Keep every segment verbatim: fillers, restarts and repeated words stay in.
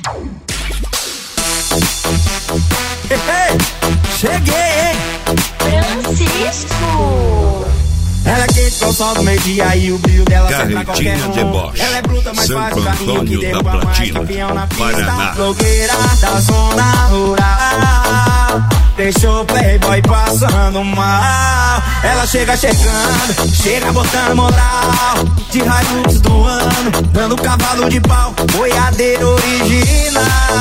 Cheguei, hein? Francisco! Ela é quente com o sol do meio-dia e o brilho dela sai pra qualquer um. Deboche. Ela é bruta, mas faz o carinho que derruba mais que peão na pista. Paraná. Blogueira da zona rural, deixou o playboy passando mal. Ela chega chegando, chega botando moral, de Hilux do ano, dando cavalo de pau, boiadeiro original.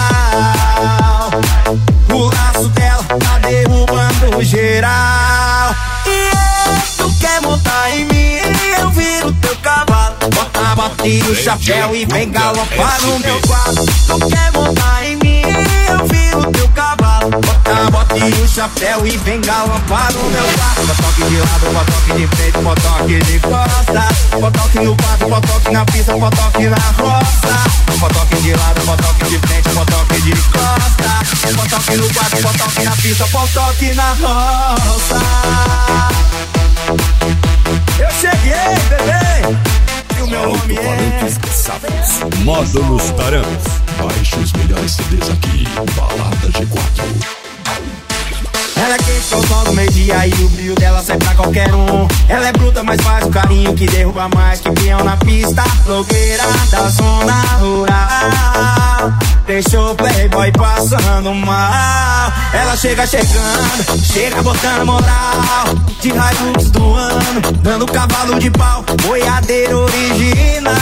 O laço dela tá derrubando geral. E tu quer montar em mim, eu viro teu cavalo. Bota a bota e o chapéu e vem galopar no meu quarto. Tu quer montar em mim, eu viro teu cavalo. Bota a bota e o chapéu e vem galopar no meu quarto. Botoque de lado, botoque de frente, botoque de costa. Botoque no quarto, botoque na pista, botoque na roça. Botoque de lado, botoque de frente, botoque de costa. Botoque no quarto, botoque na pista, botoque na roça. Eu cheguei, bebê! E o meu nome é... Sapos. Módulos Tarancos. Baixe os melhores C Ds aqui. Balada G quatro. Ela é quente com o sol do meio-dia e o brilho dela sai pra qualquer um. Ela é bruta, mas faz o carinho que derruba mais que peão na pista. Blogueira da zona rural, deixou o playboy passando mal. Ela chega chegando, chega botando moral, de Hilux do ano, dando cavalo de pau, boiadeiro original.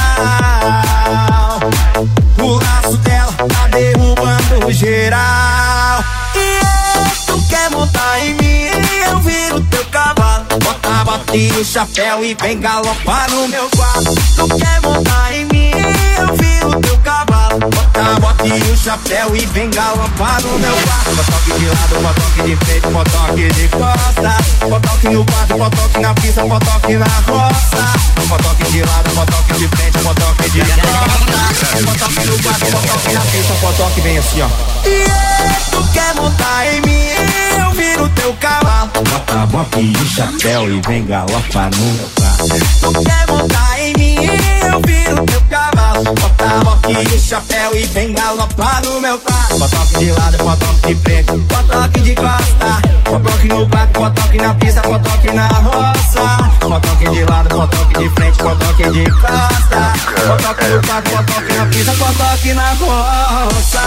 O laço dela tá derrubando geral. E tu quer montar em mim, eu viro teu cavalo. Bota a bota e o chapéu e vem galopar no meu quarto. Tu quer montar em mim, eu viro teu cavalo. Bota a bota e o chapéu e vem galopar no meu quarto. Botoque de lado, botoque de frente, botoque de costa. Botoque no quarto, botoque na pista, botoque na roça. Botoque de lado, botoque de frente, botoque de costa. Botoque no quarto, botoque na pista, botoque vem assim, ó. E tu quer montar em mim, eu viro teu cavalo. Bota a bota e o chapéu e vem galopar no meu quarto. Tu quer montar em mim, eu viro teu cavalo. Bota a bota e o chapéu e vem galopar no meu quarto. Botoque de lado, botoque de frente, botoque de costa. Botoque no quarto, botoque na pista, botoque na roça. Botoque de lado, botoque de frente, botoque de costa. Botoque no quarto, botoque na pista, botoque na roça.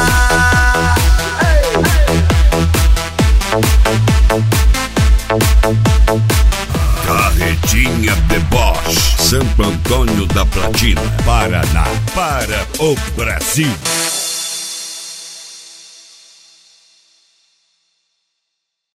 Carretinha Deboche. Santo Antônio da Platina, Paraná, para o Brasil.